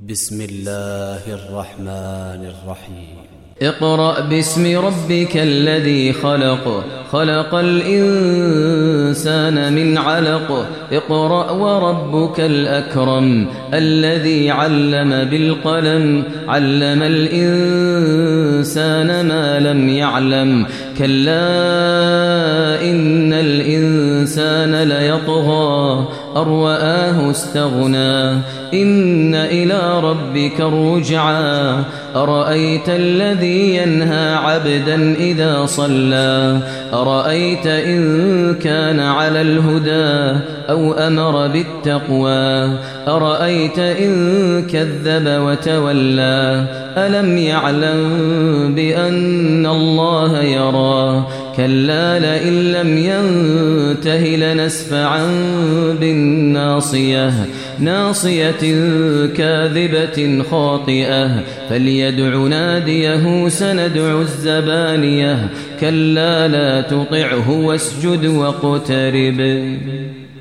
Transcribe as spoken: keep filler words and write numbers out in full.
بسم الله الرحمن الرحيم اقرأ باسم ربك الذي خلق خلق الإنسان من علق اقرأ وربك الأكرم الذي علم بالقلم علم الإنسان ما لم يعلم كلا إن الإنسان ليطغى أن رآه استغنى إن إلى ربك الرجعى أرأيت الذي ينهى عبدا إذا صلى أرأيت إن كان على الهدى أو أمر بالتقوى أرأيت إن كذب وتولى ألم يعلم بأن الله يرى كلا لئن لم ينته لنسفعا بالناصية ناصية كاذبة خاطئة فليدع ناديه سندع الزبانية كلا لا تطعه واسجد واقترب.